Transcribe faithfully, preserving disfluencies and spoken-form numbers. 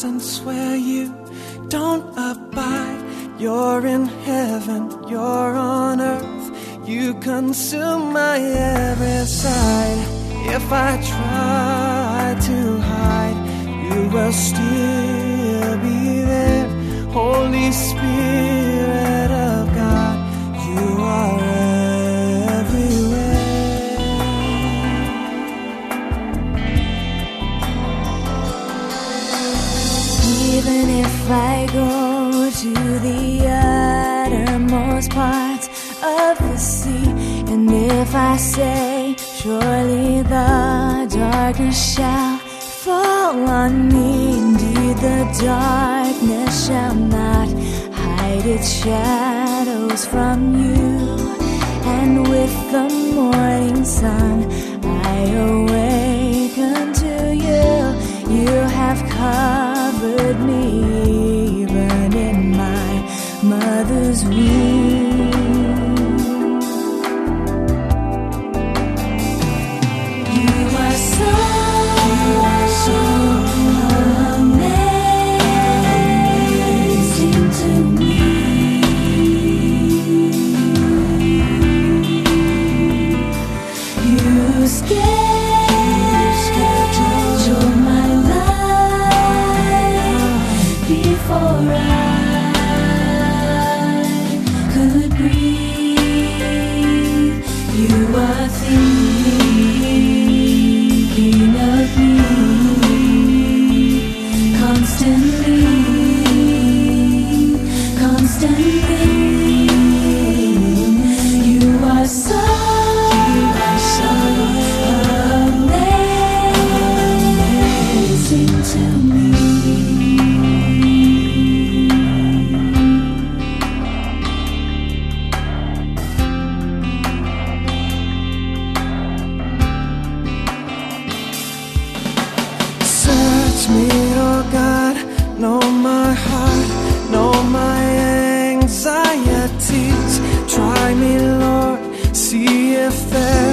presence where you don't abide. You're in heaven, you're on earth. You consume my every side. If I try to hide, you will still be there. Holy Spirit of God, you are everywhere. Even if I go to the uttermost parts of the sea, and if I say, surely the darkness shall fall on me, indeed the darkness shall not hide its shadows from you. And with the morning sun I awaken to you. You have covered me even in my mother's womb. You are so, you are so amazing to me. You scheduled my life before I could breathe. You are thinking of me constantly, constantly. You are so, you are so amazing to me. Search me, oh God, know my heart, know my anxieties. Try me, Lord, see if there